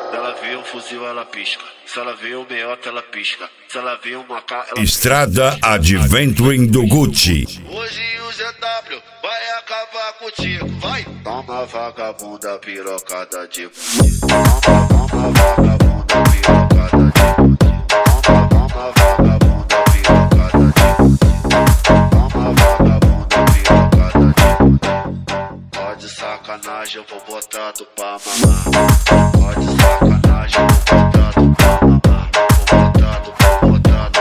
Se ela vê um fuzil, ela pisca. Se ela vê um meiota, ela pisca. Se ela vê uma K, ela Estrada Adventuring do Gucci. Hoje o ZW vai acabar contigo, vai! Toma vagabunda pirocada de fudido. Toma vagabunda pirocada de fudido. Toma vagabunda pirocada de fudido. Toma vagabunda pirocada de fudido. Pode sacanagem, eu vou botar tu pra mamar. Pode sacanagem, eu vou botar tu pra mamar. Vou botar tu pra mamar.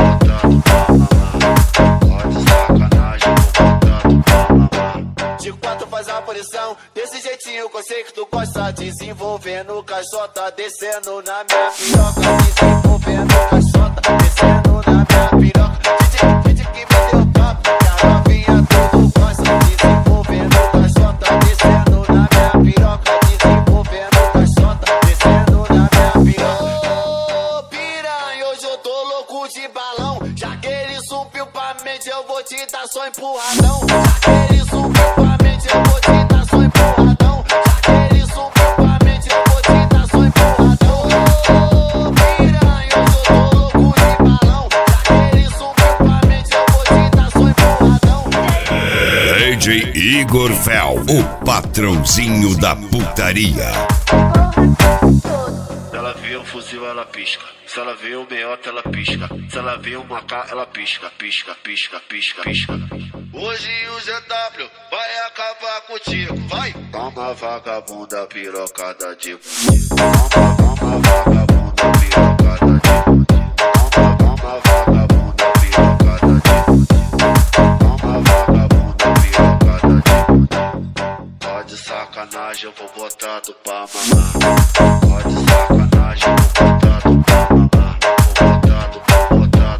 Pode sacanagem, eu vou botar tu pra mamar. De quatro faz a posição, desse jeitinho que eu sei que tu gosta. Desenvolvendo caixota, descendo na minha piroca. Desenvolvendo caixota, descendo na minha piroca. DJ que me deu papo, que a novinha tudo gosta. Desenvolvendo caixota, descendo na minha piroca. Desenvolvendo caixota, descendo na minha piroca. Ô piranha, hoje eu tô louco de balão. Já que ele subiu pra mente, eu vou te dar só empurradão. Já que ele subiu pra mente, eu vou te dar só empurradão. Já que ele subiu pra mente, eu vou te dar só empurradão. Ô piranha, hoje eu tô louco de balão. Já que ele subiu pra mente, eu vou te dar só empurradão. DJ Igor Fel, o patrãozinho da putaria. Se ela vê um fuzil, ela pisca. Se ela vê um meiota, ela pisca. Se ela vê uma K, ela pisca, pisca, pisca, pisca, pisca. Hoje o ZW vai acabar contigo, vai! Toma vagabunda pirocada de fudido. Toma vagabunda pirocada de fudido. Toma vagabunda pirocada de fudido. Toma vagabunda pirocada de fudido. Pode sacanagem, eu vou botar tu pra mamar. Pode sacanagem, eu vou botar tu pra mamar. Vou botar tu pra mamar.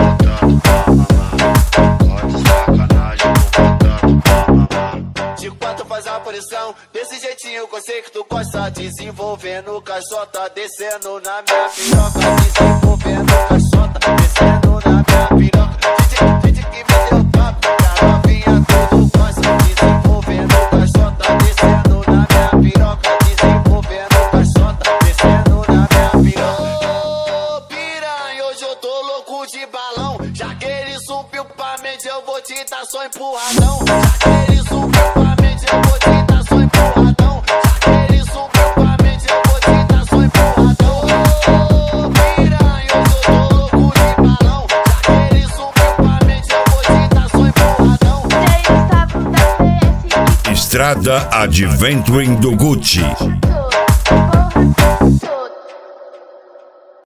Pode sacanagem, eu vou botar tu pra mamar. De quatro faz a posição, desse jeitinho que eu sei que tu gosta. Desenvolvendo caixota, descendo na minha piroca. Desenvolvendo caixota, descendo na minha piroca. DJ que me deu papo, que a novinha tudo gosta. Desenvolvendo caixota, descendo na minha piroca. Desenvolvendo caixota, descendo na minha piroca. Ô piranha, hoje eu tô louco de balão. Já que ele subiu pra mente, eu vou te dar só empurradão. Já que ele subiu pra mente, eu vou te dar só empurradão. Já que ele subiu pra mente, eu vou te dar só empurradão. Ô piranha, hoje eu tô louco de balão. Já que ele subiu pra mente, eu vou te dar só empurradão. Estrada Adventuring do Gucci.